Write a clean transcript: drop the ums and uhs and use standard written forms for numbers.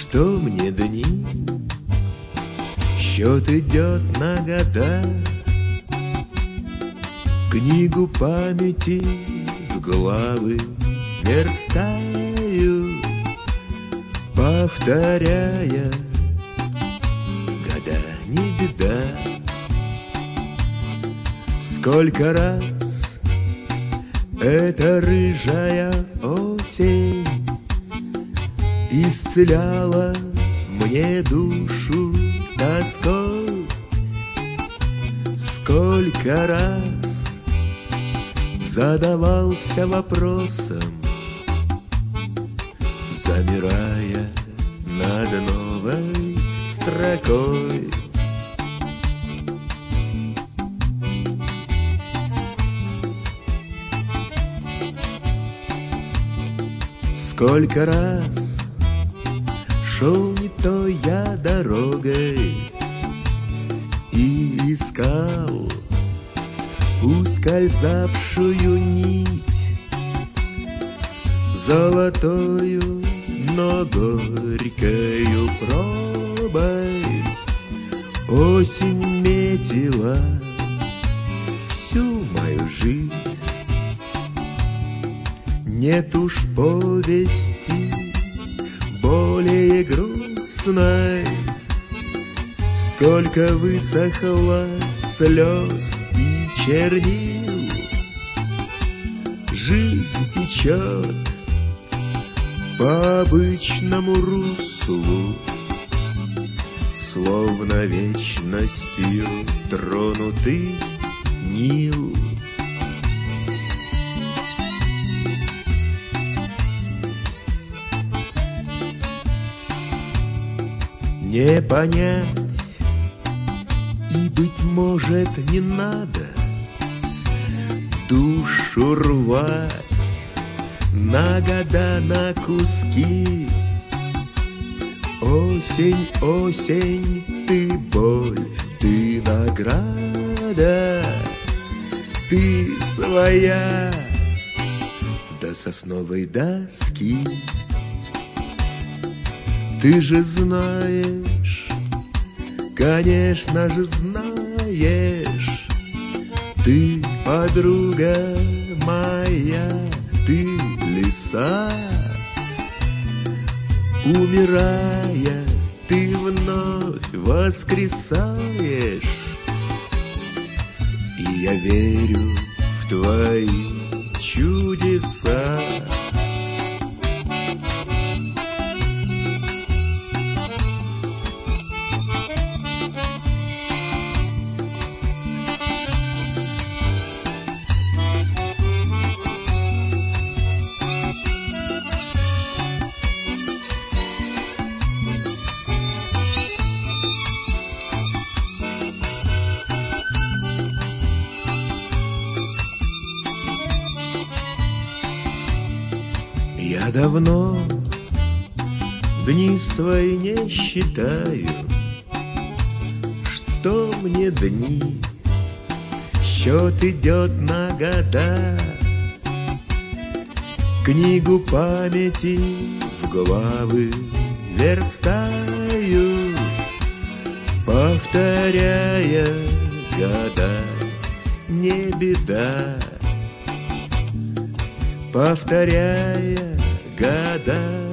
Что мне дни? Счет идет на года. Книгу памяти в главы верстаю, повторяя: года не беда. Сколько раз эта рыжая осень исцеляла мне душу тоской. Сколько раз задавался вопросом, замирая над новой строкой. Сколько раз шел не той я дорогой и искал ускользавшую нить, золотою, но горькою пробой. Осень метила всю мою жизнь. Нет уж повести более грустной. Сколько высохло слез и чернил. Жизнь течет по обычному руслу, словно вечностью тронутый Нил. Не понять и, быть может, не надо душу рвать на года, на куски. Осень, осень, ты боль, ты награда, ты своя до сосновой доски. Ты же знаешь, конечно же знаешь, ты подруга моя, ты лиса. Умирая, ты вновь воскресаешь, и я верю в твои чудеса. Я давно дни свои не считаю. Что мне дни? Счет идет на года. Книгу памяти в главы верстаю, повторяя: года не беда. Повторяя: года